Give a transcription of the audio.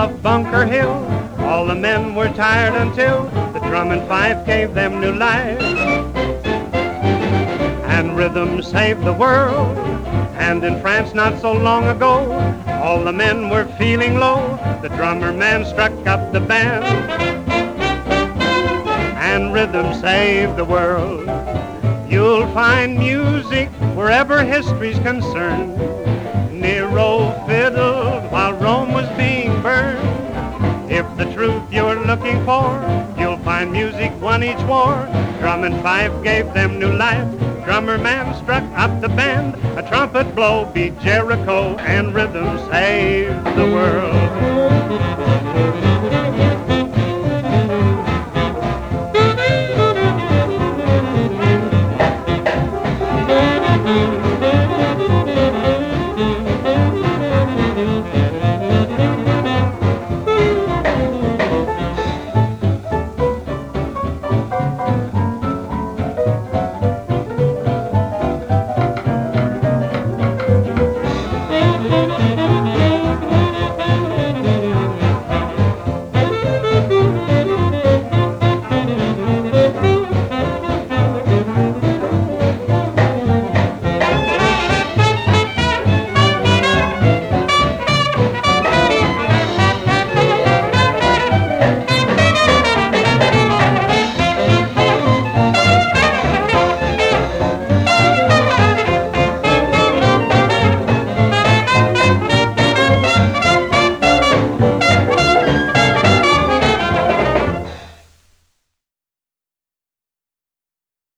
of Bunker Hill. All the men were tired until the drum and fife gave them new life. And rhythm saved the world. And in France not so long ago, all the men were feeling low. The drummer man struck up the band. And rhythm saved the world. You'll find music wherever history's concerned. Nero fiddled while Rome was being burned. If the truth you're looking for, you'll find music won each war. Drum and fife gave them new life. Drummer man struck up the band. A trumpet blow beat Jericho, and rhythm saved the world.